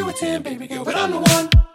you a 10, baby girl, but I'm the one.